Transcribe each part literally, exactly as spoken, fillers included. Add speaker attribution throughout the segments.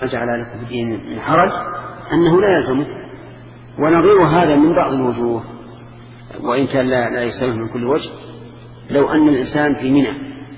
Speaker 1: جعل لكم في الدين من حرج أنه لا يلزمه. ونظير هذا من بعض الوجوه وإن كان لا, لا يسمح من كل وجه. لو أن الإنسان في منى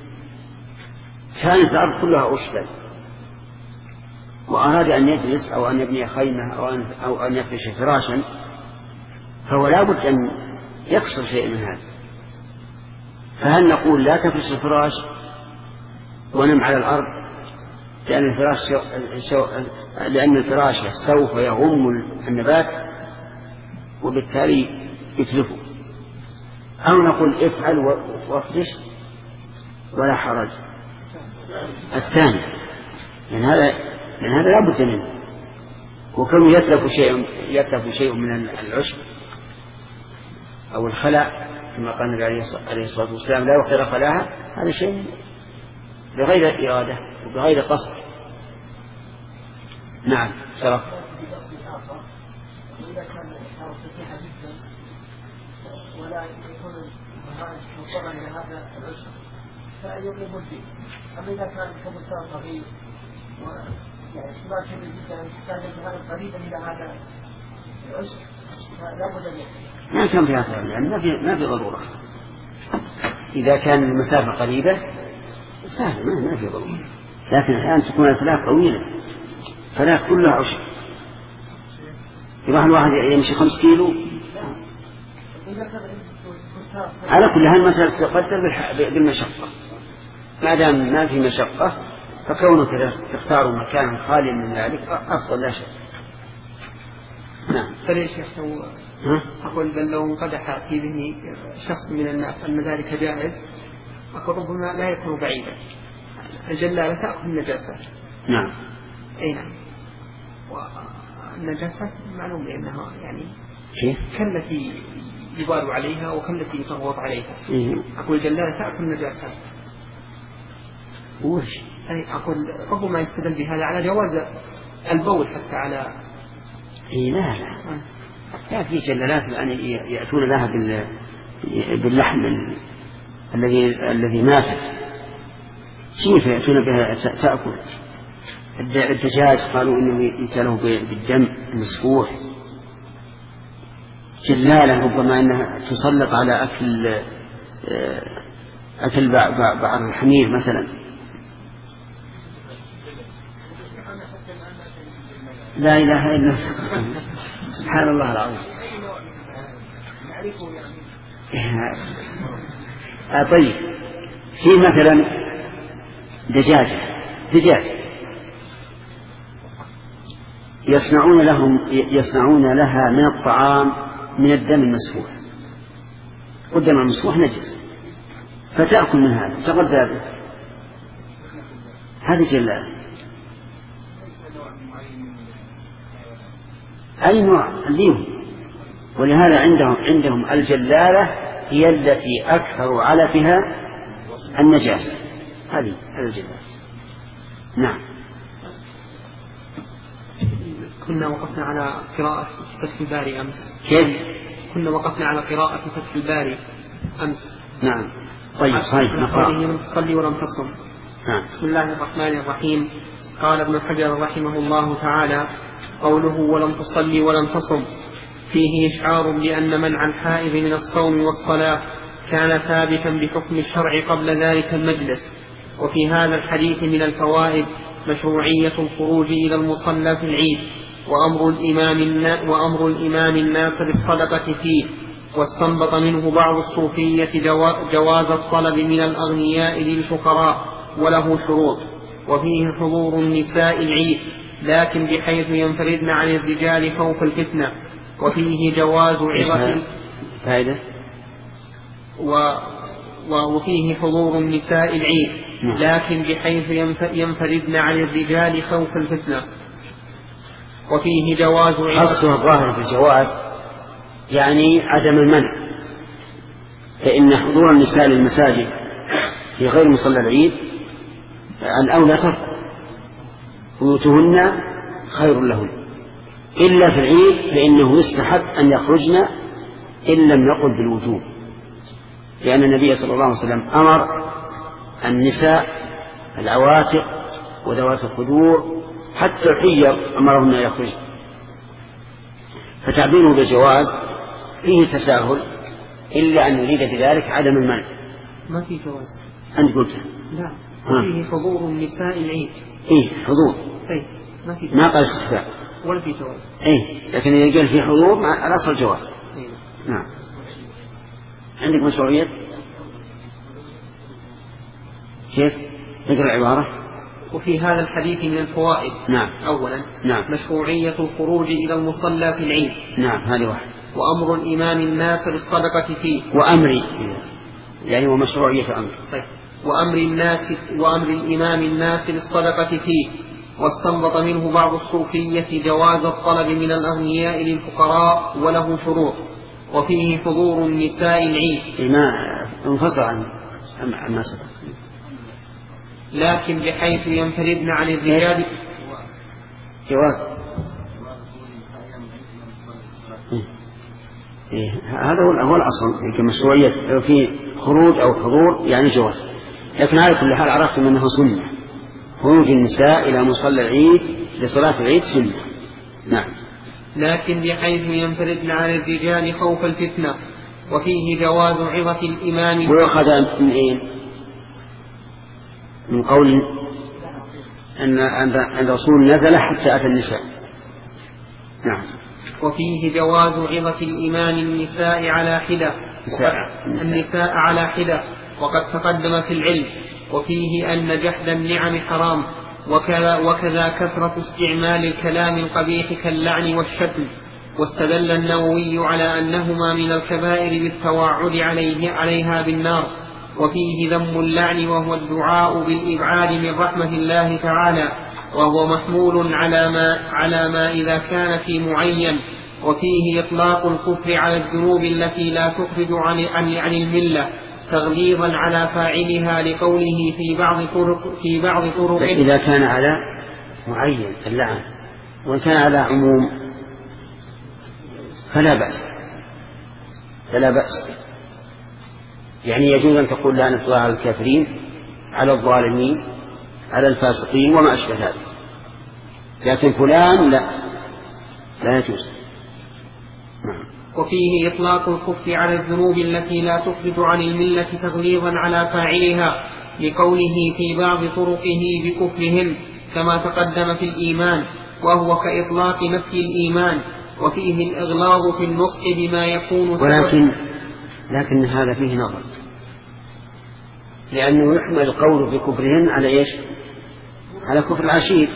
Speaker 1: كانت الأرض كلها أشبل وأراد أن يجلس أو أن يبني خيمة أو أن, أو أن يفرش فراشا فهو لا بد أن يكسر شيء من هذا. فهل نقول لا تفرش الفراش ونم على الأرض لأن الفراش, شو... لأن الفراش سوف يغم النبات وبالتالي يتلفه، أو نقول افعل وافرش ولا حرج؟ الثاني، لأن هذا لأن هذا لا بد منه، وكم يتلف شيء يتلف شيء من العشب أو الخلاء كما قال النبي عليه الصلاة والسلام لا يغسل خلاها، هذا شيء بغير إرادة وبغير قصد. نعم شرف.
Speaker 2: وإذا كان الحرف فسيحة جدا ولا يكون مضطرا إلى هذا العشب فيطلب الدين. أما إذا كان كبستان صغير ويعني اشتباك كبير جدا يحتاج الجهاز قريبا إلى هذا العشب فلا بد أن
Speaker 1: ما كان فيها خير، يعني ما في ما في ضرورة. إذا كان المسافة قريبة سهل ما ما في ضرورة، لكن الآن تكون الفلاح طويلة، فلاح كلها عشب، يروح الواحد يمشي خمس كيلو. على كل هذه المسألة تقدر بالمشقة، ما دام ما في مشقة فكونك تختار مكانا خاليا من ذلك أفضل لا شك.
Speaker 2: نعم. فليش يحتوى أقول بل لو انقدح في ذهني شخص من الناس أن ذلك جائز، أقول ربما لا يكون بعيدا. الجلالة تأخذ النجاسة.
Speaker 1: نعم.
Speaker 2: أي نعم. والنجاسة معلوم بأنها يعني كالتي يبال عليها وكالتي تغوط عليها.
Speaker 1: إيه؟
Speaker 2: أقول الجلالة تأخذ النجاسة.
Speaker 1: وش؟
Speaker 2: أي أقول ربما يستدل بهذا على جواز البول حتى على.
Speaker 1: إيه لا لا. لا في جلالات الآن يأتون لها باللحم الذي الذي مات كيف يأتون بها تأكل. الدجاج قالوا إنه يأكله بالدم المسفوح. جلالة ربما أنها تسلط على أكل أكل بعض الحمير مثلا. لا إله إلا الله سبحان الله العظيم. آه طيب في مثلا دجاجة دجاج يصنعون لهم يصنعون لها من الطعام من الدم المسفوح، والدم المسفوح نجس فتأكل من هذا تغذى به، هذه جلالة. أي نوع ليهم، ولهذا عندهم عندهم الجلالة هي التي أكثر علفها النجاسة، هذه هذا الجلالة. نعم.
Speaker 2: كنا وقفنا على قراءة فتح الباري أمس.
Speaker 1: كيف؟
Speaker 2: كنا وقفنا على قراءة فتح الباري أمس.
Speaker 1: نعم. طيب صحيح
Speaker 2: نقرأ. لم تصلي ولم تصم.
Speaker 1: نعم.
Speaker 2: بسم الله الرحمن الرحيم. قال ابن حجر رحمه الله تعالى: قوله ولم تصلي ولم تصم فيه إشعار بأن منع الحائض من الصوم والصلاة كان ثابتا بحكم الشرع قبل ذلك المجلس. وفي هذا الحديث من الفوائد مشروعية الخروج إلى المصلى في العيد، وأمر الإمام, وأمر الإمام الناس بالصدقة فيه. واستنبط منه بعض الصوفية جواز الطلب من الأغنياء للفقراء وله شروط. وفيه حضور النساء العيد لكن بحيث ينفردن عن الرجال خوف الفتنة. وفيه جواز عظة
Speaker 1: فائدة
Speaker 2: و... وفيه حضور النساء العيد لكن بحيث ينفردن عن الرجال خوف الفتنة. وفيه جواز عظة.
Speaker 1: أصل الظاهر في الجواز يعني عدم المنع، فإن حضور النساء للمساجد في غير مصلى العيد الأولى ترك، بيوتهن خير لهن، إلا في العيد فإنه يستحب أن يخرجن إن لم يقل بالوجوب، لأن النبي صلى الله عليه وسلم أمر النساء العواتق وذوات الخدور حتى الحيض أمرهن أن يخرج. فتعبيره بالجواز فيه تساهل، إلا أن يريد بذلك عدم المنع.
Speaker 2: ما في جواز
Speaker 1: أنت قلت
Speaker 2: لا، وفيه حضور النساء العيد.
Speaker 1: إيه حضور،
Speaker 2: إيه ما في جواز.
Speaker 1: ما قال استحباب
Speaker 2: ولا في جواز.
Speaker 1: إيه، لكن إذا قال في حضور مع الأصل جواز.
Speaker 2: إيه.
Speaker 1: نعم. عندك مشروعية؟ كيف؟ نقرأ العبارة.
Speaker 2: وفي هذا الحديث من الفوائد.
Speaker 1: نعم.
Speaker 2: أولا
Speaker 1: نعم.
Speaker 2: مشروعية الخروج إلى المصلى في العيد.
Speaker 1: نعم هذه واحد.
Speaker 2: وأمر الإمام الناس بالصدقة فيه.
Speaker 1: وأمري يعني ومشروعية أمر.
Speaker 2: طيب. وأمر الناس وأمر الإمام الناس بالصدقة فيه. واستنبط منه بعض الصوفية جواز الطلب من الأغنياء للفقراء وله شروط. وفيه حضور النساء العيد.
Speaker 1: ما انفصل عن عن سبق.
Speaker 2: لكن بحيث ينفردن عن الرجال.
Speaker 1: جواز. إيه. هذا هو الأصل كمشروعية، لو في خروج أو حضور يعني جواز. لكن على كل حال عرفتم أنه سنة خروج النساء إلى مصلى العيد لصلاة العيد سنة. نعم.
Speaker 2: لكن بحيث ينفردن عن الرجال خوف الفتنة. وفيه جواز عظة الإمام.
Speaker 1: ويؤخذ من إيه؟ من قول أن الرسول نزل حتى أتى النساء. نعم.
Speaker 2: وفيه جواز عظة الإمام النساء على حدة. النساء على حدة وقد تقدم في العلم. وفيه أن جحد النعم حرام. وكذا, وكذا كثرة استعمال الكلام القبيح كاللعن والشتم. واستدل النووي على أنهما من الكبائر بالتوعد عليه عليها بالنار. وفيه ذم اللعن وهو الدعاء بالإبعاد من رحمة الله تعالى، وهو محمول على ما, على ما إذا كان في معين. وفيه إطلاق الكفر على الذنوب التي لا تخرج عن, عن, عن الملة تغليظا على فاعلها لقوله في بعض طرق في بعض طرق
Speaker 1: إذا كان على معين اللعن، وإن كان على عموم فلا بأس فلا بأس يعني يجوز أن تقول لعنة الله على الكافرين، على الظالمين، على الفاسقين وما أشبه ذلك، لكن فلان لا لا يجوز.
Speaker 2: وفيه إطلاق الكفر على الذنوب التي لا تخرج عن الملة تغليظا على فاعلها لقوله في بعض طرقه بكفرهم كما تقدم في الإيمان، وهو كإطلاق نفي الإيمان. وفيه الإغلاظ في النصح بما يكون
Speaker 1: ولكن لكن هذا فيه نظر، لأنه يحمل القول بكفرهن على إيش؟ على كفر العشير،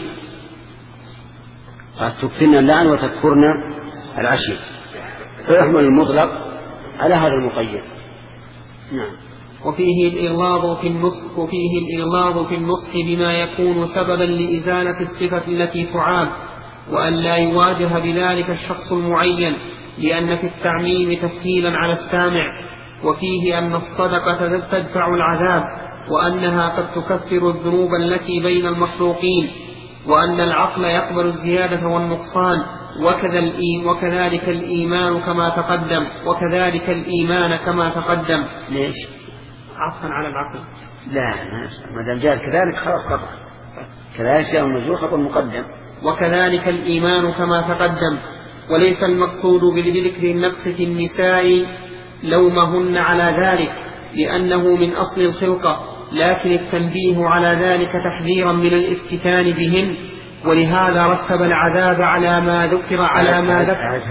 Speaker 1: قد تكفرن اللعن وتكفرن العشير، فيحمل المطلق على هذا المقيد. نعم.
Speaker 2: وفيه الإغلاظ في النصح وفيه الإغلاظ في النصح بما يكون سببا لإزالة الصفة التي تعاب، وأن لا يواجه بذلك الشخص المعين، لأن في التعميم تسهيلا على السامع. وفيه أن الصدقة تدفع العذاب، وأنها قد تكفر الذنوب التي بين المخلوقين، وأن العقل يقبل الزيادة والنقصان، وكذا وكذلك الإيمان كما تقدم وكذلك الإيمان كما تقدم.
Speaker 1: ليش؟
Speaker 2: عطفا على العقل.
Speaker 1: لا ما دام جاء كذلك خلاص قطع، كذلك جاء المجهول خطأ مقدم.
Speaker 2: وكذلك الإيمان كما تقدم. وليس المقصود بذكر النقص في النساء لومهن على ذلك لأنه من أصل الخلقة، لكن التنبيه على ذلك تحذيرا من الافتتان بهن، ولهذا رتب العذاب على ما ذكر على ما ذكر.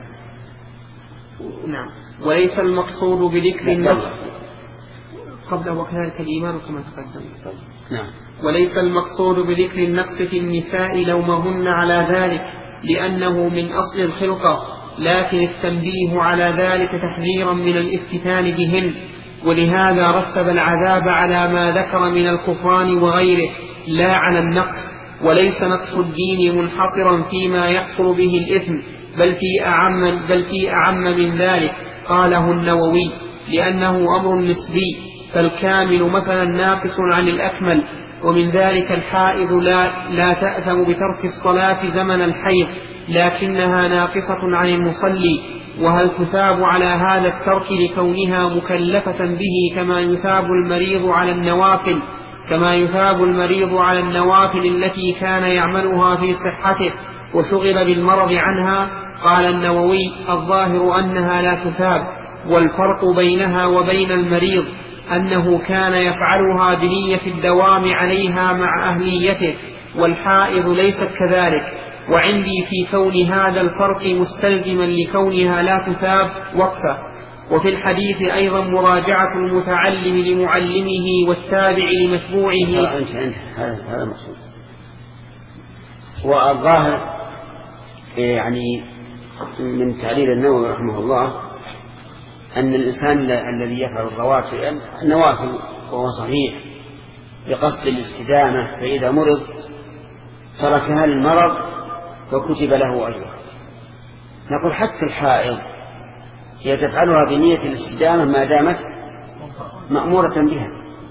Speaker 2: نعم. وليس المقصود بذكر النقص قبل وكذلك الإيمان كما تقدم.
Speaker 1: نعم.
Speaker 2: وليس المقصود بذكر النقص في النساء لومهن على ذلك لأنه من أصل الخلقة، لكن التنبيه على ذلك تحذيرا من الافتتان بهن، ولهذا رتب العذاب على ما ذكر من الكفران وغيره لا على النقص. وليس نقص الدين منحصرا فيما يحصل به الإثم، بل في أعم, بل في أعم من ذلك، قاله النووي، لأنه أمر نسبي، فالكامل مثلا ناقص عن الأكمل. ومن ذلك الحائض لا, لا تأثم بترك الصلاة زمن الحيض، لكنها ناقصة عن المصلي، وهل تثاب على هذا الترك لكونها مكلفة به كما يثاب المريض على النوافل؟ كما يثاب المريض على النوافل التي كان يعملها في صحته وشغل بالمرض عنها. قال النووي: الظاهر أنها لا تثاب، والفرق بينها وبين المريض أنه كان يفعلها بنية الدوام عليها مع أهليته، والحائض ليست كذلك. وعندي في كون هذا الفرق مستلزما لكونها لا تثاب وقفة. وفي الحديث أيضا مراجعة المتعلم لمعلمه والتابع لمتبوعه.
Speaker 1: هذا مقصود. والظاهر يعني من تعليل النووي رحمه الله أن الإنسان الذي يفعل الرواتب النوافل وهو صحيح بقصد الاستدامة، فإذا مرض تركها للمرض وكتب له أجر. نقول حتى الحائض هي تفعلها بنية الاستدامة ما دامت مأمورة بها،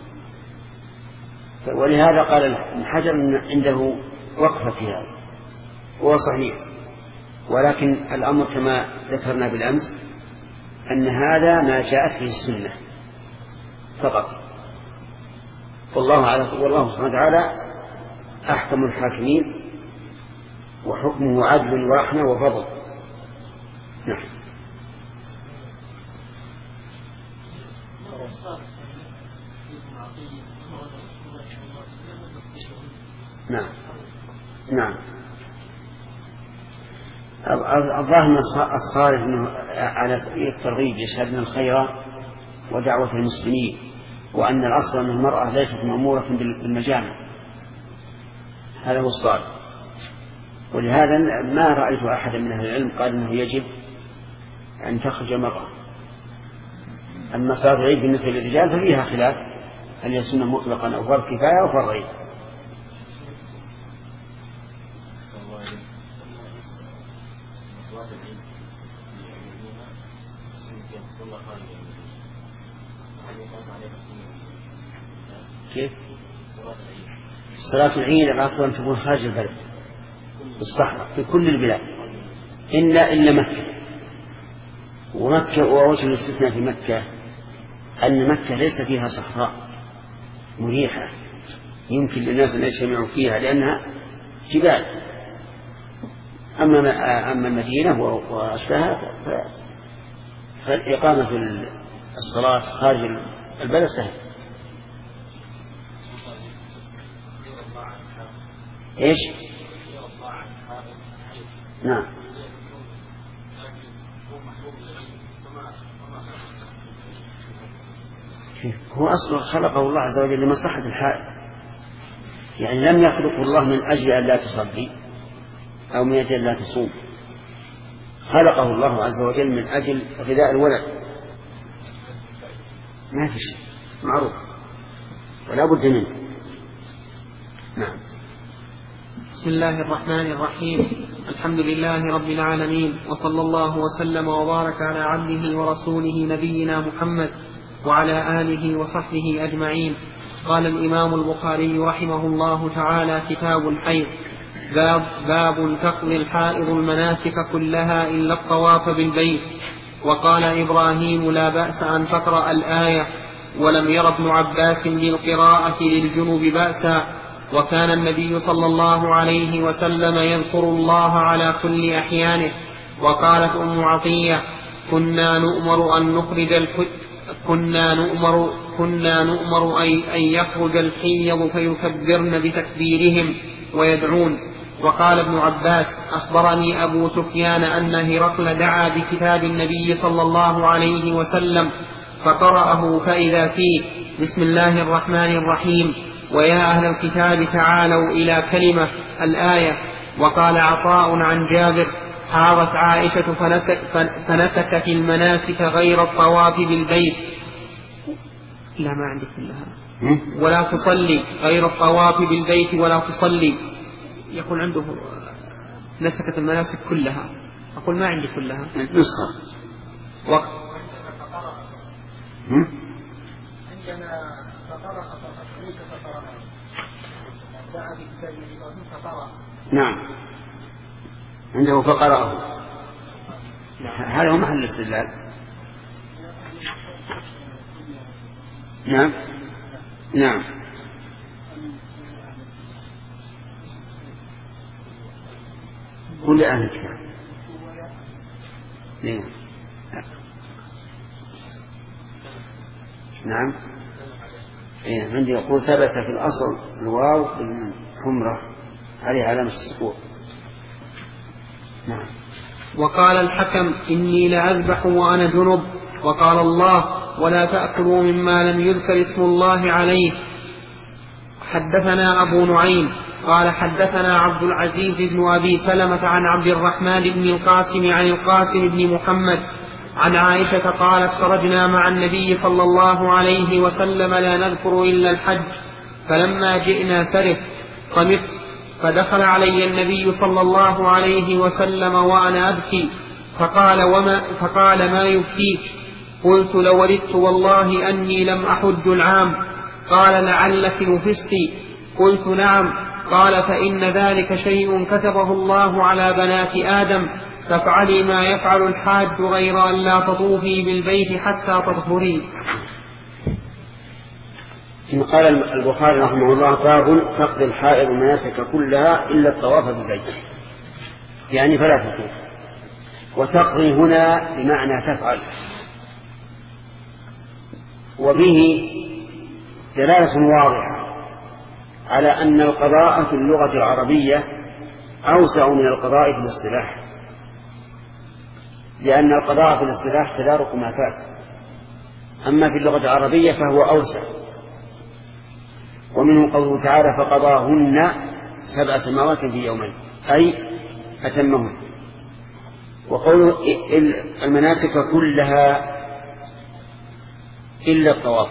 Speaker 1: ولهذا قال ابن حجر عنده وقفة في هذا، هو صحيح. ولكن الأمر كما ذكرنا بالأمس أن هذا ما جاءت به السنة فقط، والله على والله سبحانه وتعالى أحكم الحاكمين، وحكمه عدل ورحمة وفضل. نعم. نعم نعم الظاهر من الصارف أنه على سبيل الترغيب يشهدن الخير ودعوة المسلمين، وأن الأصل أن المرأة ليست مأمورة بالمجامع، هذا هو الصارف. ولهذا ما رأيت أحدا من أهل العلم قال أنه يجب أن تخرج المرأة. أما صلاة العيد بالنسبة للرجال ففيها خلاف، هل هي سنة مطلقا أو فرض كفاية أو فرض عين. كيف؟ صلاة العيد الأفضل أن تكون خارج البلد في الصحراء في كل البلاد إلا إلا مكة. ومكة ووجه الاستثناء في مكة أن مكة ليس فيها صحراء مريحة يمكن للناس أن يجتمعوا فيها لأنها جبال. أما أما المدينة وأشباهها فإقامة الصلاة خارج البلد سهل. إيش؟ نعم. هو أصلا خلقه الله عز وجل لمصلحة الحائض، يعني لم يخلقه الله من أجل أن لا تصلي أو من أجل أن لا تصوم، خلقه الله عز وجل من أجل غذاء الولد. ما في شيء معروف ولا بد منه. نعم.
Speaker 2: بسم الله الرحمن الرحيم. الحمد لله رب العالمين، وصلى الله وسلم وبارك على عبده ورسوله نبينا محمد وعلى آله وصحبه أجمعين. قال الإمام البخاري رحمه الله تعالى: كتاب الحيض. باب, باب تقضي الحائض المناسك كلها إلا الطواف بالبيت. وقال إبراهيم: لا بأس أن تقرأ الآية، ولم ير ابن عباس بالقراءة للجنوب بأسا. وكان النبي صلى الله عليه وسلم يذكر الله على كل أحيانه. وقالت أم عطية: كنا نؤمر أن نخرج الحج كنا نؤمر كنا نؤمر أن يخرج الحيض فيكبرن بتكبيرهم ويدعون. وقال ابن عباس: أخبرني أبو سفيان أن هرقل دعا بكتاب النبي صلى الله عليه وسلم فقرأه فإذا فيه: بسم الله الرحمن الرحيم، ويا أهل الكتاب تعالوا إلى كلمة الآية. وقال عطاء عن جابر: حاضت عائشة فنسك فنسكت المناسك غير الطواف بالبيت. لا ما عندي كلها. ولا تصلي غير الطواف بالبيت ولا تصلي. يقول عنده نسكت المناسك كلها، أقول ما عندي كلها.
Speaker 1: نسخة.
Speaker 2: وقت.
Speaker 3: عندنا فقرأ فقرأ فقرأ دعا بكتاب النبي صلى الله عليه وسلم فقرأ.
Speaker 1: نعم عنده فقرأه. هذا هو محل الاستدلال. نعم نعم كل أهل الكتاب. نعم نعم إيه عندي يقول ثبت في الأصل الواو بالحمرة عليه علامة السكون. نعم.
Speaker 2: وقال الحكم إني لأذبح وأنا جنب، وقال الله ولا تأكلوا مما لم يذكر اسم الله عليه. حدثنا أبو نعيم قال حدثنا عبد العزيز بن أبي سلمة عن عبد الرحمن بن القاسم عن القاسم بن محمد عن عائشة قالت خرجنا مع النبي صلى الله عليه وسلم لا نذكر إلا الحج، فلما جئنا سرف قمت، فدخل علي النبي صلى الله عليه وسلم وأنا أبكي، فقال, وما فقال ما يبكيك؟ قلت لو وددت والله أني لم أحج العام. قال لعلك نفستي؟ قلت نعم. قال فإن ذلك شيء كتبه الله على بنات آدم، فافعلي ما يفعل الحاج غير أن لا تطوفي بالبيت حتى تطهري.
Speaker 1: قال البخاري رحمه الله باب فقد الحائض المناسك كلها إلا الطواف بالبيت، يعني فلا تطوف. وتقضي هنا بمعنى تفعل، وبه دلالة واضحة على أن القضاء في اللغة العربية أوسع من القضاء في الاصطلاح، لأن القضاء في الاصطلاح تدارك ما فات، أما في اللغة العربية فهو أوسع. ومنه قوله تعالى فقضاهن سبع سماوات في يومين، أي أتمهن. وقوله المناسك كلها إلا الطواف،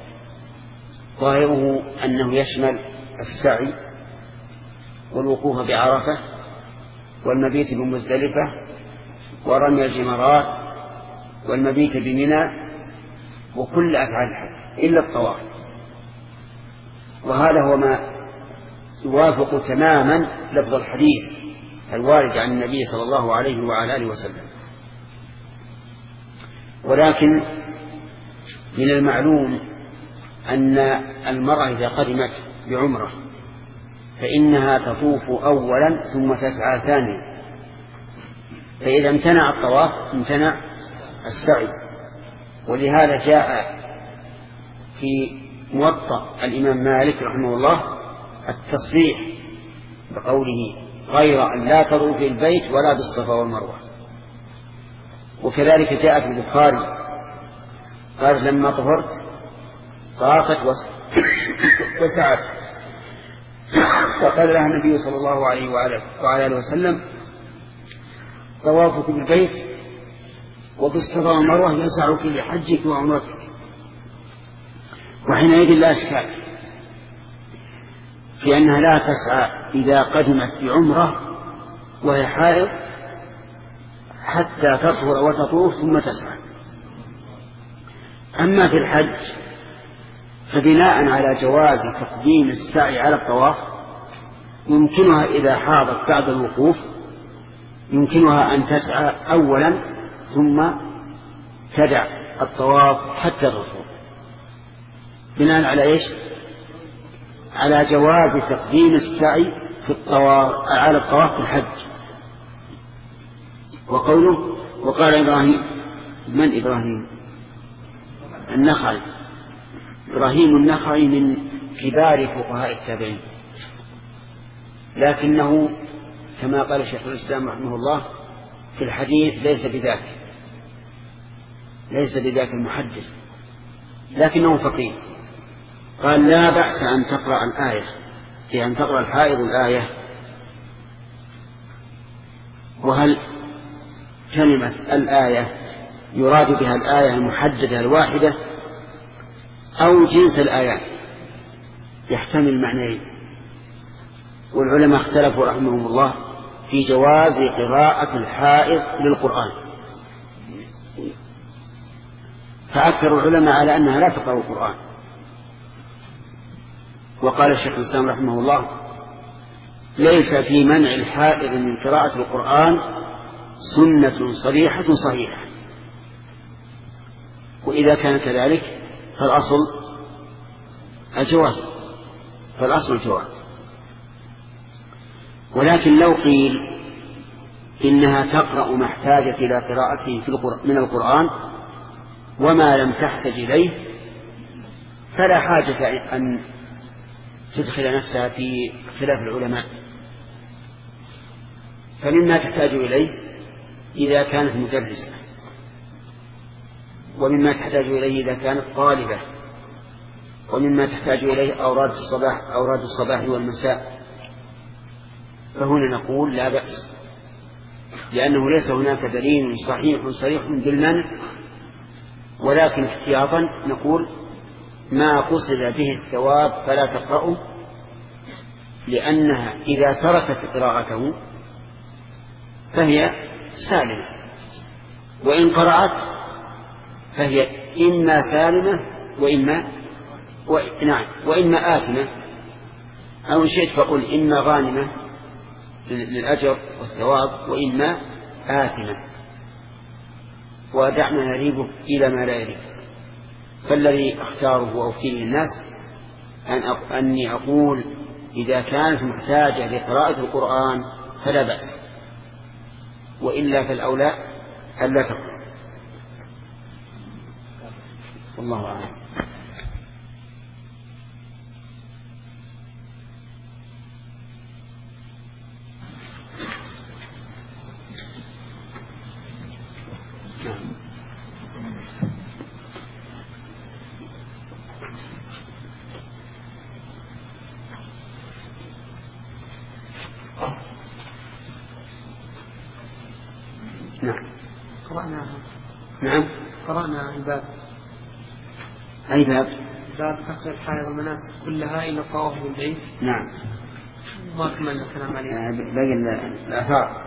Speaker 1: ظاهره أنه يشمل السعي والوقوف بعرفة والمبيت بمزدلفة ورمي الجمرات والمبيت بمنى وكل أفعال الحج إلا الطواف. وهذا هو ما يوافق تماما لفظ الحديث الوارد عن النبي صلى الله عليه وعلى آله وسلم. ولكن من المعلوم أن المرأة إذا قدمت بعمرة فإنها تطوف أولا ثم تسعى ثانيا، فإذا امتنع الطواف امتنع السعي. ولهذا جاء في موطأ الإمام مالك رحمه الله التصريح بقوله غير أن لا تطوف في البيت ولا بالصفا والمروة. وكذلك جاء في البخاري قال لما طهرت طافت وسعت، فقال لها النبي صلى الله عليه وعلى آله وسلم طوافك بالبيت وبالصفا والمروة يسعك لحجك وعمرتك. وحينئذ لا إشكال في أنها لا تسعى إذا قدمت بعمرة وهي حائض حتى تطهر وتطوف ثم تسعى. أما في الحج فبناء على جواز تقديم السعي على الطواف يمكنها إذا حاضت بعد الوقوف يمكنها أن تسعى أولا ثم تدع الطواف حتى تطوف، بناء على إيش؟ على جواز تقديم السعي في الطواف على الطواف في الحج. وقوله وقال إبراهيم، من إبراهيم؟ النخعي، إبراهيم النخعي من كبار فقهاء التابعين، لكنه كما قال شيخ الإسلام رحمه الله في الحديث ليس بذاك ليس بذاك المحدث، لكنه فقيه. قال لا بأس أن تقرأ الآية، في أن تقرأ الحائض الآية. وهل كلمة الآية يراد بها الآية المحددة الواحدة أو جنس الآيات؟ يحتمل معنيين، والعلماء اختلفوا رحمهم الله في جواز قراءة الحائض للقرآن، فأكثر العلماء على أنها لا تقرأ القرآن. وقال الشيخ الإسلام رحمه الله ليس في منع الحائض من قراءة القرآن سنة صريحة صحيحة، وإذا كان كذلك فالأصل الجواز فالأصل الجواز. ولكن لو قيل إنها تقرأ ما احتاجت إلى قراءته في من القرآن، وما لم تحتج إليه فلا حاجة أن تدخل نفسها في خلاف العلماء. فمما تحتاج إليه إذا كانت مدرسة، ومما تحتاج إليه إذا كانت طالبة، ومما تحتاج إليه أوراد الصباح أوراد الصباح والمساء، فهنا نقول لا بأس، لأنه ليس هناك دليل صحيح صريح بالمنع، ولكن احتياطا نقول ما قصد به الثواب فلا تقرأه، لأنها إذا تركت قراءته فهي سالمة، وإن قرأت فهي إما سالمة وإما و... نعم وإما آثمة، أو شئت فقل إما غانمة للأجر والثواب وإما آثمة، ودعنا نريبه إلى ما لا يريب. فالذي أختاره وأفتيه الناس أن أق... أني أقول إذا كانت محتاجة لقراءة القرآن فلا بأس، وإلا فالأولى ألا تقرأ. والله أعلم. نعم.
Speaker 2: قرأنا
Speaker 1: نعم
Speaker 2: قرأنا الباب.
Speaker 1: أي باب؟
Speaker 2: باب تقصير الحائض المناسك كلها إلا الطواف بالبيت.
Speaker 1: نعم.
Speaker 2: ما كملنا الكلام عليه.
Speaker 1: باقي الآثار.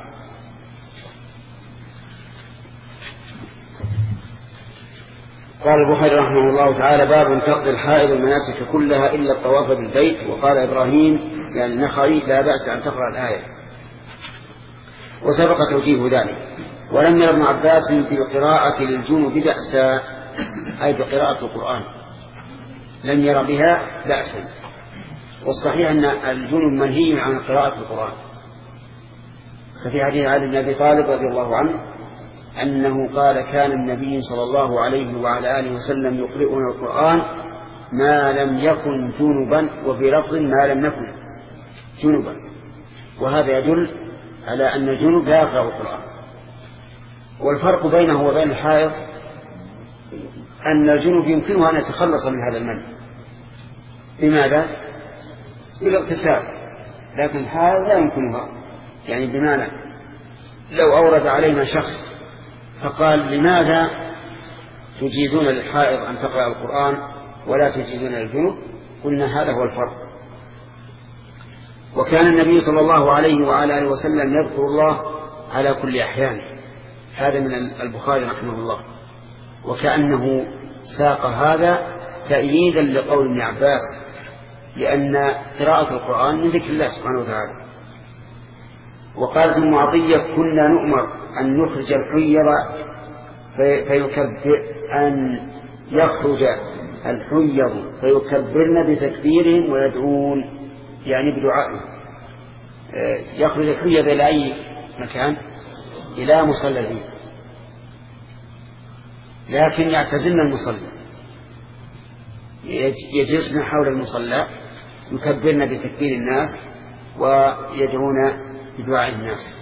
Speaker 1: قال البخاري رحمه الله تعالى: باب تقضي الحائض المناسك كلها إلا الطواف بالبيت. وقال إبراهيم يعني النخعي: لا بأس أن تقرأ الآية. وسبق توجيه ذلك. ولم ير ابن عباس بالقراءة للجنوب بأسا، أي بقراءة القرآن لم ير بها بأسا. والصحيح أن الجنوب منهي عن قراءة القرآن. ففي حديث علي بن أبي طالب رضي الله عنه أنه قال: كان النبي صلى الله عليه وعلى آله وسلم يقرئنا القرآن ما لم يكن جنبا، وفي لفظ ما لم نكن جنبا. وهذا يدل على أن الجنوب لا يقرأ القرآن. والفرق بينه وبين الحائض أن الجنوب يمكنها أن يتخلص من هذا المنع. بماذا؟ بالاغتسال. لكن الحائض لا يمكنها، يعني بمعنى لو أورد علينا شخص فقال: لماذا تجيزون للحائض أن تقرأ القرآن ولا تجيزون للجنوب؟ قلنا هذا هو الفرق. وكان النبي صلى الله عليه وعلى آله وسلم يذكر الله على كل أحيان. هذا من البخاري رحمه الله. وكأنه ساق هذا تأييدا لقول ابن عباس، لأن قراءة القرآن من ذكر الله سبحانه وتعالى. وقالت ابن عطية: كنا نؤمر أن نخرج الحيض فيكبر أن يخرج الحيض فيكبرن بتكبيرهم ويدعون، يعني بدعائهم. يخرج الحيض إلى أي مكان؟ إلى مصلى العيد، لكن يعتزلن المصلى، يجلسن حول المصلى يكبرن بتكبير الناس ويدعون بدعاء الناس.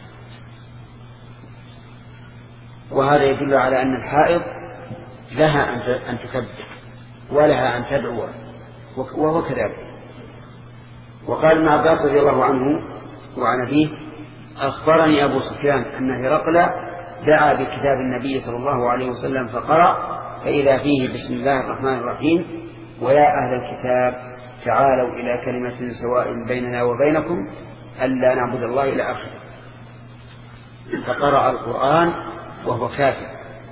Speaker 1: وهذا يدل على أن الحائض لها أن تكبر ولها أن تدعو، وهو كذلك. وقال ابن عباس رضي الله عنه وعن أبيه: أخبرني أبو سفيان أن هرقل دعا بكتاب النبي صلى الله عليه وسلم فقرأ فإذا فيه: بسم الله الرحمن الرحيم، ويا أهل الكتاب تعالوا إلى كلمة سواء بيننا وبينكم ألا نعبد الله إلى آخره. فقرأ القرآن وهو كافر،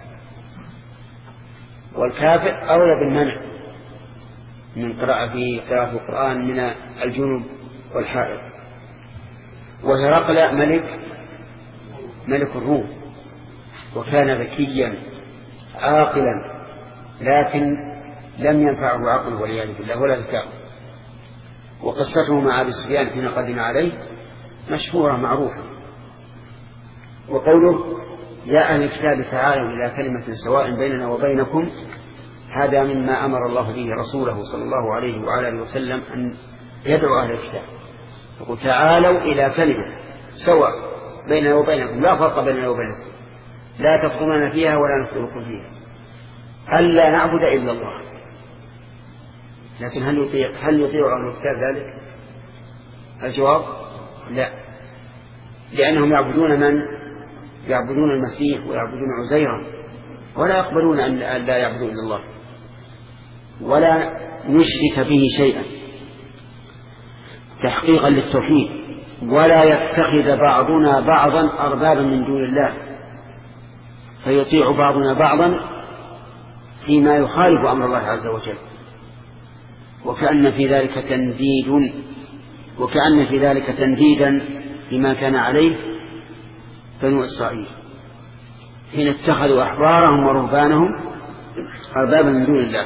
Speaker 1: والكافر أولى بالمنع من قراءة في قراءة القرآن من الجنوب والحائض. وهرقل ملك ملك الروم، وكان ذكيا عاقلا، لكن لم ينفعه عقله والعياذ بالله ولا ذكاء. وقصته مع أبي سفيان حين قدم عليه مشهورة معروفة. وقوله يا أهل الكتاب تعالوا إلى كلمة سواء بيننا وبينكم، هذا مما أمر الله به رسوله صلى الله عليه وعلى آله وسلم أن يدعو أهل الكتاب، يقول تعالوا إلى كلمة سواء بيننا وبينكم، لا فرق بيننا وبينكم، لا تفضلون فيها ولا نفضلكم فيها، ألا نعبد إلا الله. لكن هل يطيع هل يطيع أهل الكتاب ذلك؟ الجواب لا، لأنهم يعبدون من؟ يعبدون المسيح ويعبدون عزيرا، ولا يقبلون أن لا يعبدوا إلا الله ولا نشرك به شيئا تحقيقا للتوحيد، ولا يتخذ بعضنا بعضا أربابا من دون الله فيطيع بعضنا بعضا فيما يخالف أمر الله عز وجل. وكأن في ذلك تنديد وكأن في ذلك تنديدا لما كان عليه بنو إسرائيل حين اتخذوا أحبارهم ورهبانهم أربابا من دون الله.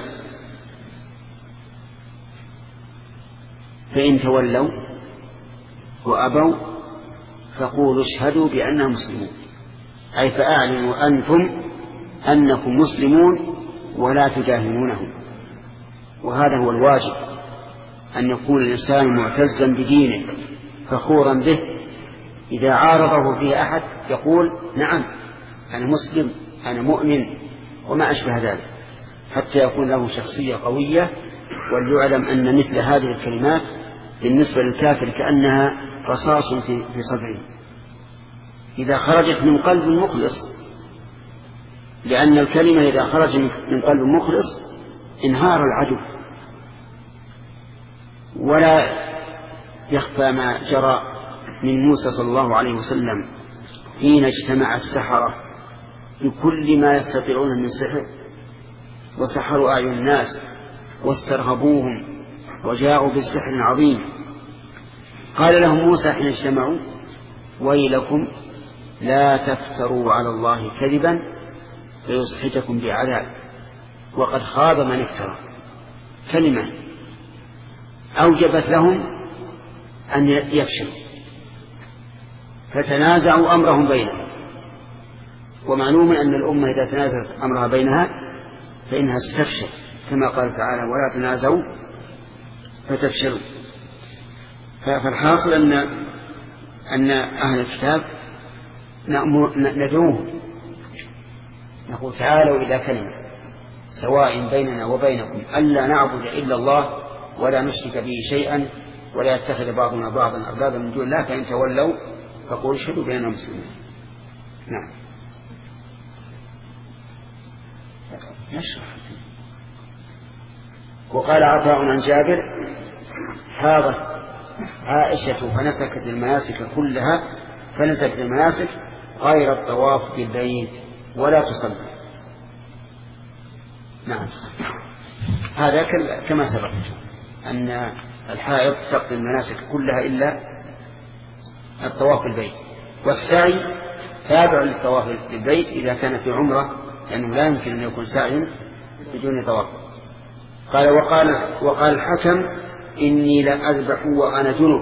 Speaker 1: فإن تولوا وأبوا فقولوا اشهدوا بأننا مسلمون، أي فأعلنوا أنتم أنكم مسلمون ولا تجاهلونهم. وهذا هو الواجب، أن يكون الإنسان معتزا بدينه فخورا به، إذا عارضه فيه أحد يقول نعم أنا مسلم أنا مؤمن وما أشبه ذلك، حتى يكون له شخصية قوية. وليعلم أن مثل هذه الكلمات بالنسبة للكافر كأنها رصاص في صدره إذا خرجت من قلب مخلص، لأن الكلمة إذا خرجت من قلب مخلص انهار العدو. ولا يخفى ما جرى من موسى صلى الله عليه وسلم حين اجتمع السحرة بكل ما يستطيعون من سحر وسحروا أعين الناس واسترهبوهم وجاءوا بالسحر العظيم. قال لهم موسى حين اجتمعوا ويلكم لا تفتروا على الله كذبا فيسحتكم بعذاب وقد خاب من افترى. كلمة أوجبت لهم أن يفشلوا فتنازعوا أمرهم بينهم. ومعلوم أن الأمة إذا تنازعت أمرها بينها فإنها ستفشل، كما قال تعالى ولا تنازعوا فتفشلوا. فالحاصل أن أن أهل الكتاب ندعوهم نقول تعالوا إلى كلمة سواء بيننا وبينكم ألا نعبد إلا الله ولا نشرك به شيئا ولا يتخذ بعضنا بعضا أربابا من دون الله، فإن تولوا فقولوا اشهدوا بأننا مسلمون. نعم نشرح. وقال عطاء عن جابر حاضت عائشة فنسكت المناسك كلها فنسكت المناسك غير الطواف بالبيت ولا تصلي. نعم هذا كما سبق أن الحائض تقضي المناسك كلها إلا الطواف بالبيت، والسعي تابع للطواف بالبيت إذا كان في عمرة، لأنه لا يمكن أن يكون سعي بدون طواف. قال وقال وقال الحكم إني لأذبح وأنا جنب،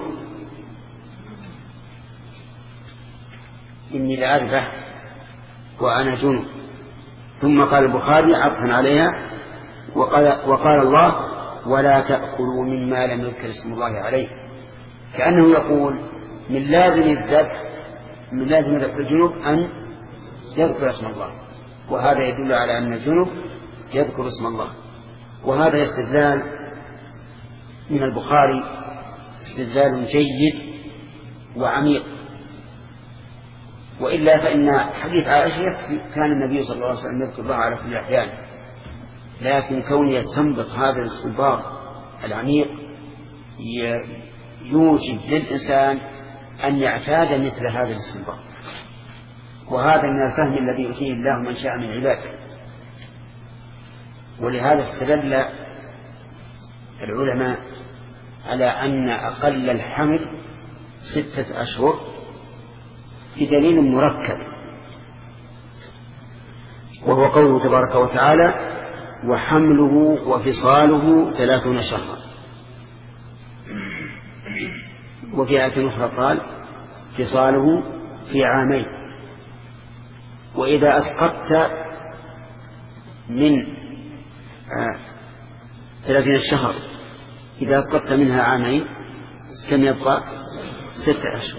Speaker 1: إني لأذبح وأنا جنب. ثم قال البخاري عطفا عليها وقال, وقال الله ولا تأكلوا مما لم يذكر اسم الله عليه، كأنه يقول من لازم الذبح من لازم ذبح الجنوب أن يذكر اسم الله، وهذا يدل على أن الجنوب يذكر اسم الله. وهذا استدلال من البخاري استدلال جيد وعميق، وإلا فإن حديث عائشة كان النبي صلى الله عليه وسلم يذكر الله على كل أحيان، لكن كون يستنبط هذا الاستنباط العميق يوجب للإنسان أن يعتاد مثل هذا الاستنباط، وهذا من الفهم الذي يؤتيه الله من شاء من عباده. ولهذا استدل العلماء على أن أقل الحمل ستة أشهر بدليل مركب، وهو قوله تبارك وتعالى وحمله وفصاله ثلاثون شهرا. وفي آية أخرى قال فصاله في عامين، وإذا أسقطت من آه ثلاثين شهر إذا أسقطت منها عامين كم يبقى؟ ستة أشهر.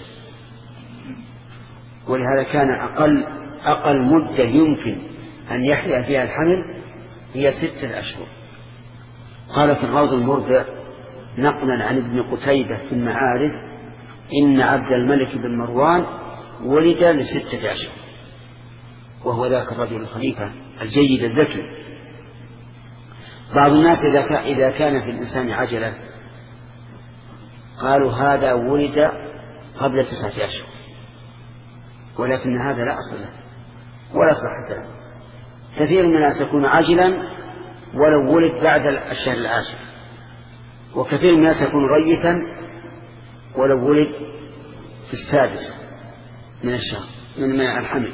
Speaker 1: ولهذا كان أقل أقل مدة يمكن أن يحيا فيها الحمل هي ستة أشهر. قال في الروض المرضع نقلا عن ابن قتيبة في المعارف إن عبد الملك بن مروان ولد لستة أشهر، وهو ذاك الرجل الخليفة الجيد الذكي. بعض الناس إذا كان في الإنسان عجلة قالوا هذا ولد قبل تسعة أشهر، ولكن هذا لا أصل له ولا صحة له. كثير من الناس يكون عاجلا ولو ولد بعد الشهر العاشر، وكثير من الناس يكون ريثا ولو ولد في السادس من الشهر من الحمل.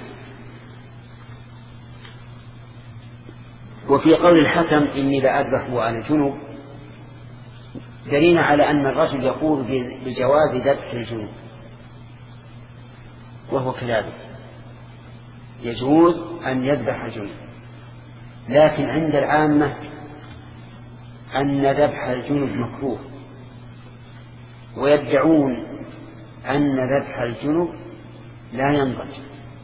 Speaker 1: وفي قول الحكم إني لأذبح وأنا جنب دليل على أن الرجل يقول بجواز ذبح الجنوب، وهو كذلك يجوز أن يذبح الجنوب، لكن عند العامة أن ذبح الجنوب مكروه، ويدعون أن ذبح الجنوب لا ينضج.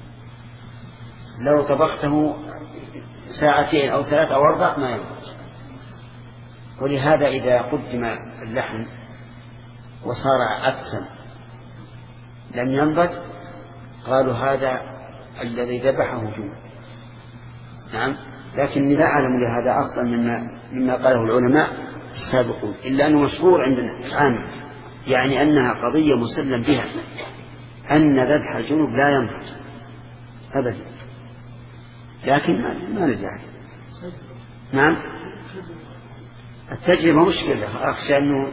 Speaker 1: لو طبخته ساعتين أو ثلاث أو أربع ما ينضج. ولهذا إذا قدم اللحم وصار عدسا لم ينضج قالوا هذا الذي ذبحه جنوب. نعم، لكني لا أعلم لهذا أصلا مما, مما قاله العلماء السابقون، إلا أنه مشهور عندنا العامة، يعني أنها قضية مسلم بها أن ذبح الجنوب لا ينضج أبدا، لكن ما نجعل. نعم، التجربة مشكلة، أخشى أنه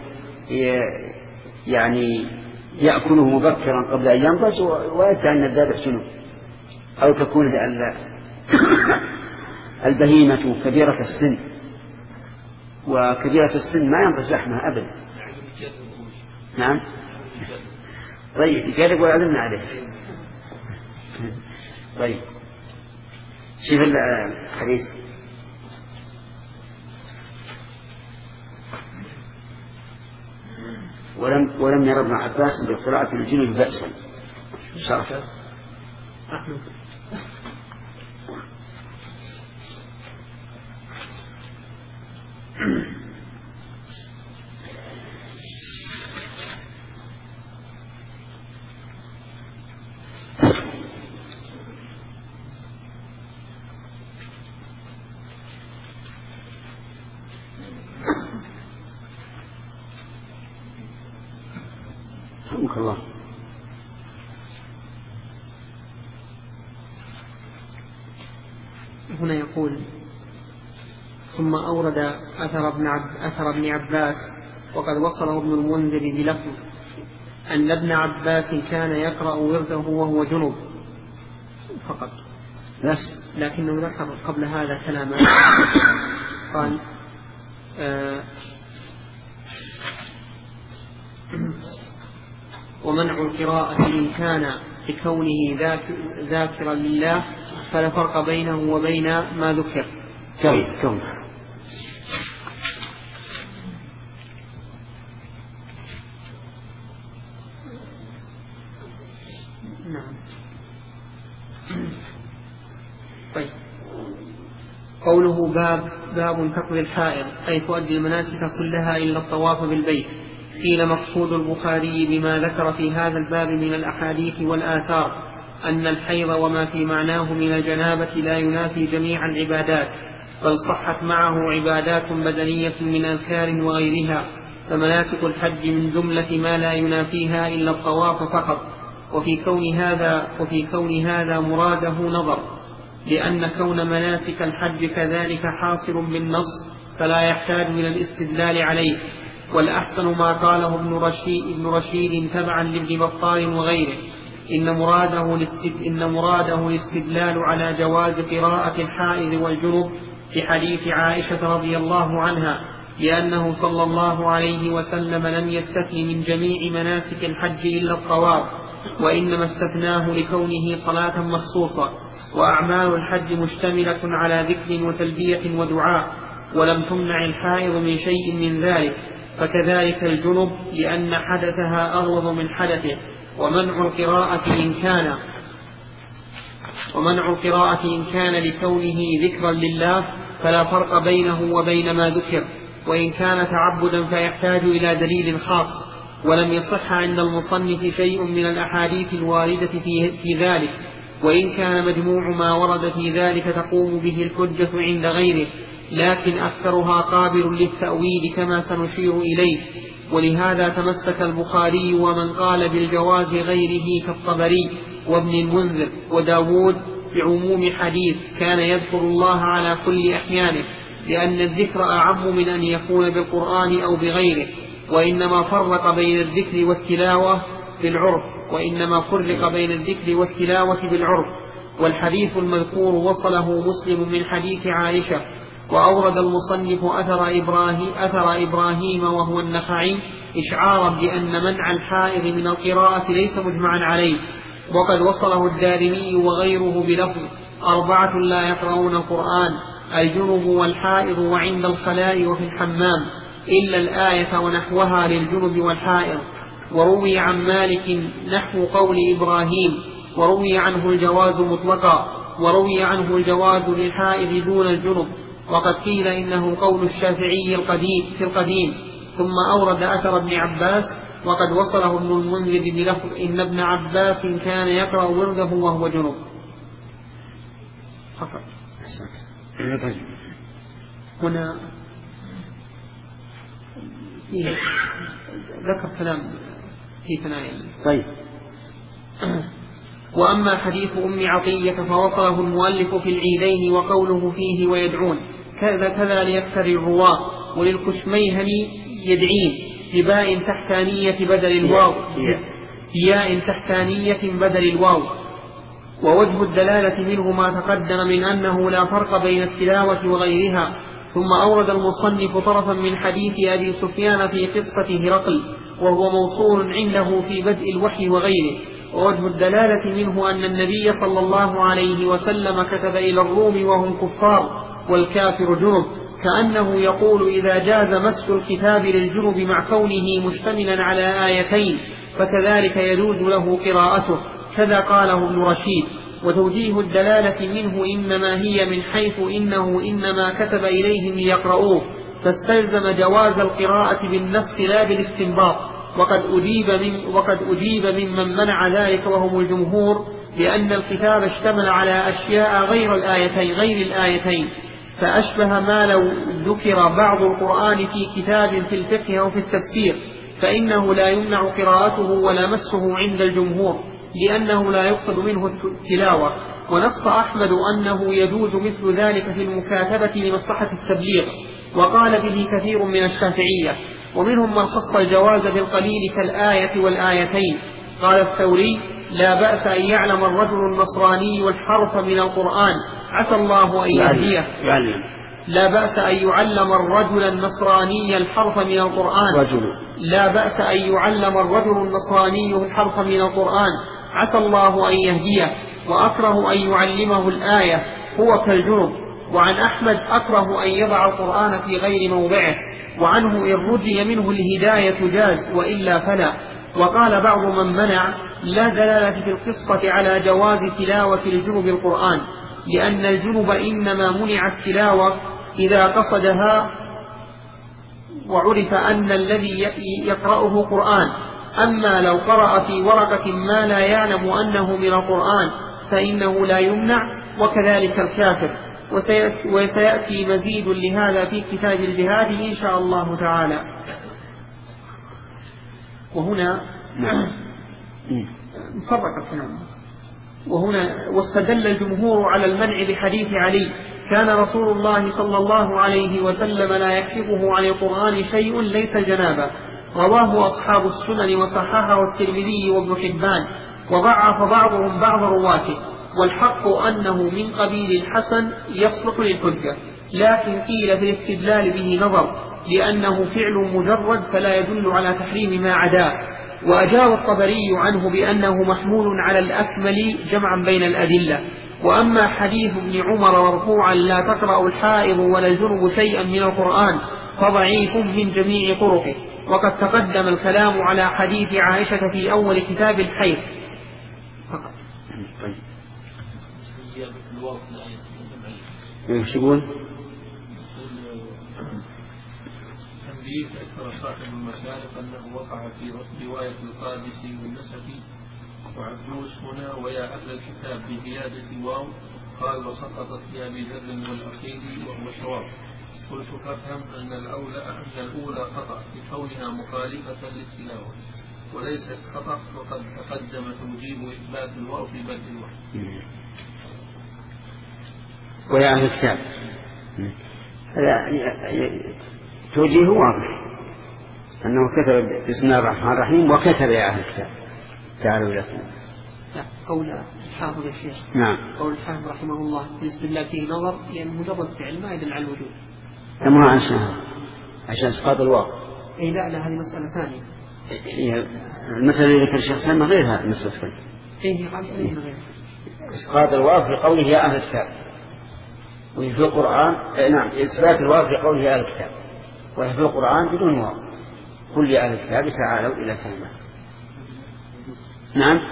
Speaker 1: يعني يأكله مبكرا قبل أن ينضج ويدعي أن الذبح جنوب، أو تكون البهيمة كبيرة السن، وكبيرة السن ما ينضج لحمها أبدا. نعم، طيب يجرب ويعلمنا عليه. طيب شوف الحديث. ولم ولم ير ابن عباس بقراءة الجنوب بأسا. شرف رحمك الله.
Speaker 2: هنا يقول ثم أورد أثر ابن, عب أثر ابن عباس وقد وصله ابن المنذر بلفظ أن ابن عباس كان يقرأ ورده وهو جنب فقط، لكنه ذكر قبل هذا كلاما قال آه ومنع القراءة إن كان بكونه ذاكرا لله فلا فرق بينه وبين ما ذكر.
Speaker 1: طيب كم
Speaker 2: نعم. طيب قوله باب باب تقضي الحائض أي تؤدي المناسك كلها إلا الطواف بالبيت. قيل مقصود البخاري بما ذكر في هذا الباب من الأحاديث والآثار أن الحيض وما في معناه من الجنابة لا ينافي جميع العبادات، بل صحت معه عبادات بدنية من أذكار وغيرها، فمناسك الحج من جملة ما لا ينافيها إلا الطواف فقط. وفي كون هذا وفي كون هذا مراده نظر، لأن كون مناسك الحج كذلك حاصل بالنص فلا يحتاج إلى الاستدلال عليه. والأحسن ما قاله ابن رشيد, ابن رشيد تبعا لابن بطال وغيره إن مراده, إن مراده الاستدلال على جواز قراءة الحائض والجنب في حديث عائشة رضي الله عنها، لأنه صلى الله عليه وسلم لم يستثن من جميع مناسك الحج إلا الطواف، وإنما استثناه لكونه صلاة مخصوصة. وأعمال الحج مشتملة على ذكر وتلبية ودعاء، ولم تمنع الحائض من شيء من ذلك، فكذلك الجنب لأن حدثها أغلظ من حدثه. ومنع القراءة إن كان ومنع القراءة إن كان لكونه ذكرا لله فلا فرق بينه وبين ما ذكر، وإن كان تعبدا فيحتاج إلى دليل خاص. ولم يصح عند المصنف شيء من الأحاديث الواردة في ذلك، وإن كان مجموع ما ورد في ذلك تقوم به الحجة عند غيره، لكن أكثرها قابل للتأويل كما سنشير إليه. ولهذا تمسك البخاري ومن قال بالجواز غيره كالطبري وابن المنذر وداود بعموم حديث كان يذكر الله على كل أحيانه، لأن الذكر أعم من أن يكون بالقرآن أو بغيره. وإنما فرق بين الذكر والتلاوة بالعرف وإنما فرق بين الذكر والتلاوة بالعرف. والحديث المذكور وصله مسلم من حديث عائشة. وأورد المصنف أثر إبراهيم, أثر إبراهيم وهو النخعي إشعارا بأن منع الحائض من القراءة ليس مجمعا عليه. وقد وصله الدارمي وغيره بلفظ أربعة لا يقرؤون القرآن: الجنب والحائض وعند الخلاء وفي الحمام، إلا الآية ونحوها للجنب والحائض. وروي عن مالك نحو قول إبراهيم، وروي عنه الجواز مطلقا، وروي عنه الجواز للحائض دون الجنب. وقد قيل إنه قول الشافعي القديم في القديم. ثم أورد أثر ابن عباس، وقد وصله ابن المنذر بلفظ إن ابن عباس كان يقرأ ورده وهو جنب. فقط. هنا فيه ذكر كلام في ثنايا.
Speaker 1: طيب.
Speaker 2: وأما حديث أم عطية فوصله المؤلف في العيدين وقوله فيه ويدعون كذا كذا ليكثر الرواة. وللكشميهني يدعين بباء تحتانية بدل الواو بياء تحتانية بدل الواو. ووجه الدلالة منه ما تقدم من أنه لا فرق بين التلاوة وغيرها. ثم أورد المصنف طرفا من حديث أبي سفيان في قصة هرقل، وهو موصول عنده في بدء الوحي وغيره. ووجه الدلالة منه أن النبي صلى الله عليه وسلم كتب إلى الروم وهم كفار والكافر جنب، كأنه يقول إذا جاز مس الكتاب للجنب مع كونه مشتملا على آيتين فكذلك يجوز له قراءته، كذا قاله ابن رشيد. وتوجيه الدلالة منه إنما هي من حيث إنه إنما كتب إليهم ليقرؤوه، فاستلزم جواز القراءة بالنص لا بالاستنباط. وقد أجيب, من وقد أجيب ممن منع ذلك وهم الجمهور بأن الكتاب اشتمل على أشياء غير الآيتين غير الآيتين فأشبه ما لو ذكر بعض القرآن في كتاب في الفقه أو في التفسير، فإنه لا يمنع قراءته ولا مسه عند الجمهور، لأنه لا يقصد منه التلاوة. ونص أحمد أنه يجوز مثل ذلك في المكاتبة لمصلحة التبليغ، وقال به كثير من الشافعية، ومنهم من خص الجواز بالقليل كالآية والآيتين. قال الثوري لا بأس أن يعلم الرجل النصراني الحرف من القرآن عسى الله أن يهديه. لا بأس أن يعلم الرجل النصراني الحرف من القرآن رجل. لا بأس أن يعلم الرجل النصراني الحرف من القرآن عسى الله أن يهديه. وأكره أن يعلمه الآية هو كالجنب. وعن أحمد أكره أن يضع القرآن في غير موضعه، وعنه إن رجي منه الهداية جاز وإلا فلا. وقال بعض من منع لا دلالة في القصة على جواز تلاوة الجنب القرآن، لأن الجنب إنما منع التلاوة إذا قصدها وعرف أن الذي يقرأه قرآن. أما لو قرأ في ورقة ما لا يعلم أنه من القرآن فإنه لا يمنع، وكذلك الكافر. وسيأتي مزيد لهذا في كتاب الجهاد إن شاء الله تعالى. وهنا مفرق الكلام. وهنا واستدل الجمهور على المنع بحديث علي كان رسول الله صلى الله عليه وسلم لا يحفظه عن القرآن شيء ليس جنابا، رواه أصحاب السنن وصححه الترمذي وابن حبان، وضعف بعضهم بعض رواته. والحق أنه من قبيل الحسن يصلح للحجة، لكن قيل في الاستدلال به نظر، لأنه فعل مجرد فلا يدل على تحريم ما عداه، وأجاب الطبري عنه بأنه محمول على الأكمل جمعا بين الأدلة. وأما حديث ابن عمر مرفوعا لا تقرأ الحائض ولا الجنب شيئا من القرآن فضعيف من جميع طرقه. وقد تقدم الكلام على حديث عائشة في أول كتاب الحيض فقط.
Speaker 1: ايش يقول؟
Speaker 4: تنبيه أكثر صاحب المشارق أنه وقع في رواية القادسي والنسفي وعبدوس هنا ويا أهل الكتاب بزيادة واو قال وسقطت في أبي ذر والأصيلي وهو صواب. قلت فافهم أن الأولى أن الأولى خطأ بكونها مخالفة للتلاوة وليست خطأ وقد تقدم توجيب إثبات الواو في بدء الوحي.
Speaker 1: ويا أهل الكتاب توجيه واضح أنه كتب بسم الله الرحمن الرحيم وكتب يا أهل الكتاب تعالوا إلى الكتاب.
Speaker 2: لا قول الحافظ الشيخ.
Speaker 1: نعم.
Speaker 2: قول الحافظ رحمه الله بالاستدلال فيه نظر لأن مجرد فعل ما يدل على الوجود.
Speaker 1: كما عشان عشان إسقاط الواو.
Speaker 2: إيه لا لا هذه مسألة ثانية.
Speaker 1: هي المثل اللي ذكر الشيخ سلمى غيرها مسألة.
Speaker 2: إيه قال إيه غير.
Speaker 1: إسقاط الواو في قوله يا أهل الكتاب. وفي القرآن نعم إثبات الواو في قوله يا أهل الكتاب. وفي القرآن بدون واو. قل يا أهل الكتاب تعالوا إلى كلمة. نعم.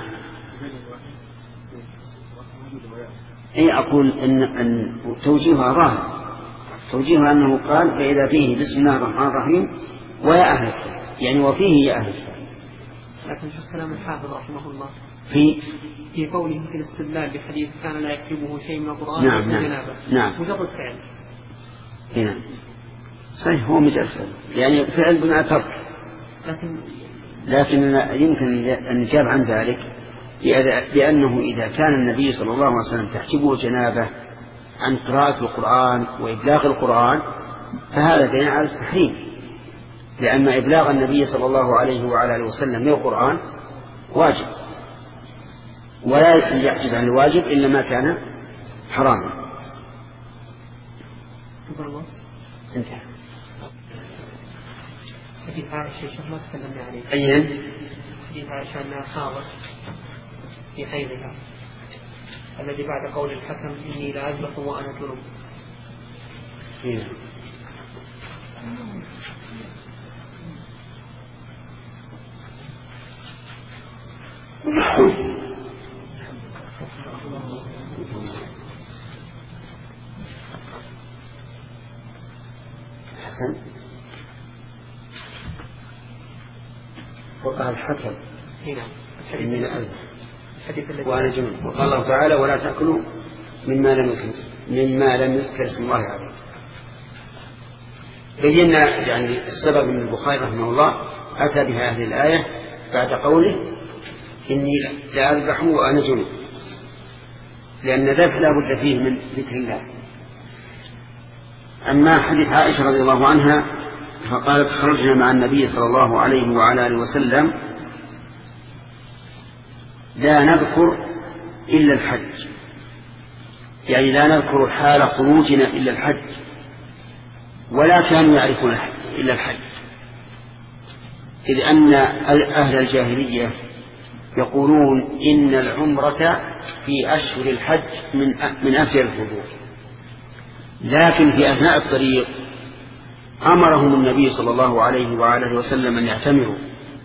Speaker 1: أي أقول إن أن توجيهها ظاهر. توجيهها أنه قال فإذا فيه بسم الله الرحمن الرحيم ويا أهل الكتاب يعني وفيه يا أهل الكتاب.
Speaker 2: لكن شوف كلام الحافظ رحمه الله
Speaker 1: في
Speaker 2: في قوله في الاستدلال بحديث كان لا يكتبه شيء من القرآن
Speaker 1: نعم نعم, نعم.
Speaker 2: مجرد فعل.
Speaker 1: هنا صحيح هو مجرد فعل يعني فعل بمعنى ترك.
Speaker 2: لكن
Speaker 1: لكن يمكن أن نجاب عن ذلك لأنه إذا كان النبي صلى الله عليه وسلم تحجبه جنابه عن قراءة القرآن وإبلاغ القرآن فهذا دليل على التحريم لأن إبلاغ النبي صلى الله عليه وعلى آله وسلم للقرآن واجب ولا يحجب عن الواجب إلا ما كان حراما. انتهى.
Speaker 2: حديث عائشة شيخ ما تكلمنا عليه.
Speaker 1: أين؟
Speaker 2: حديث عائشة أنها حاضت في حيضها الذي بعد قول الحكم إني لا أذبح وأنا جنب.
Speaker 1: إيه. حسن وقال الحكم
Speaker 2: هنا
Speaker 1: الحديث
Speaker 2: الحديث الذي
Speaker 1: وأنا جنب وقال الله تعالى ولا تأكلوا مما لم يذكر مما لم يذكر اسم الله عليه. بينا يعني السبب من البخاري رحمه الله أتى بها هذه الآية بعد قوله إني لا أذبح وأنا جنب لأن الذبح لا بد فيه من ذكر الله. أما حديث عائشة رضي الله عنها فقالت خرجنا مع النبي صلى الله عليه وعلى آله وسلم لا نذكر إلا الحج يعني لا نذكر حال خروجنا إلا الحج ولا كانوا يعرفون إلا الحج إذ أن أهل الجاهلية يقولون إن العمرة في أشهر الحج من من أفضل الفضول لكن في أثناء الطريق أمرهم النبي صلى الله عليه وآله وسلم أن يعتمروا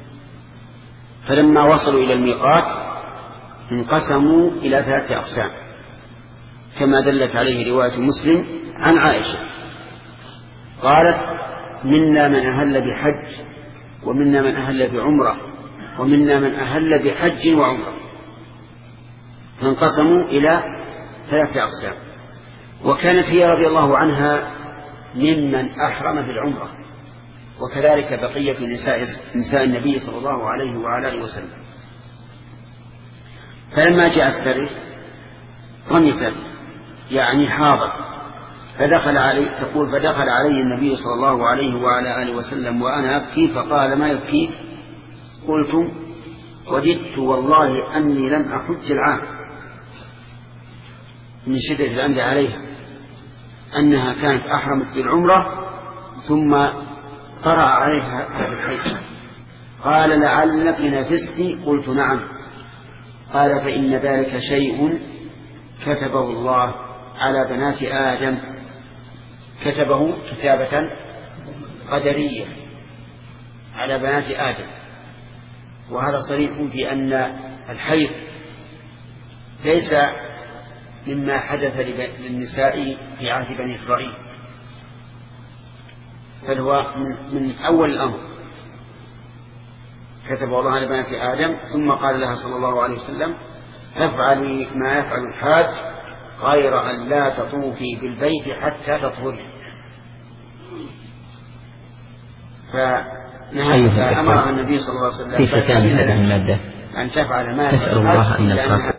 Speaker 1: فلما وصلوا إلى الميقات انقسموا إلى ثلاثة أقسام كما دلت عليه رواية مسلم عن عائشة قالت منا من أهل بحج ومنا من أهل بعمرة ومنا من أهل بحج وعمرة فانقسموا إلى ثلاثة أقسام وكانت هي رضي الله عنها ممن أحرم في العمرة وكذلك بقية نساء, نساء النبي صلى الله عليه وعلى آله وسلم. فلما جاء السري رمست يعني حاضر فدخل علي تقول فدخل علي النبي صلى الله عليه وعلى آله وسلم وأنا أبكي فقال ما يبكيك؟ قلت وددت والله أني لم أحج العام من شدة الأمر عليها أنها كانت أحرمت بالعمرة ثم طرأ عليها الحج قال لعلك نفست؟ قلت نعم. قال فإن ذلك شيء كتبه الله على بنات آدم، كتبه كتابة قدرية على بنات آدم. وهذا صريح في أن الحيض ليس مما حدث للنساء في عهد بني إسرائيل، بل هو من أول الأمر كتب الله على بنات آدم، ثم قال لها صلى الله عليه وسلم افعلي ما يفعل الحاج غير أن لا تطوفي بالبيت حتى تطهري. فأمر النبي صلى الله عليه وسلم
Speaker 5: في ختام هذه المادة
Speaker 1: أن تفعل ما
Speaker 5: نسأل الله أن نلقاكم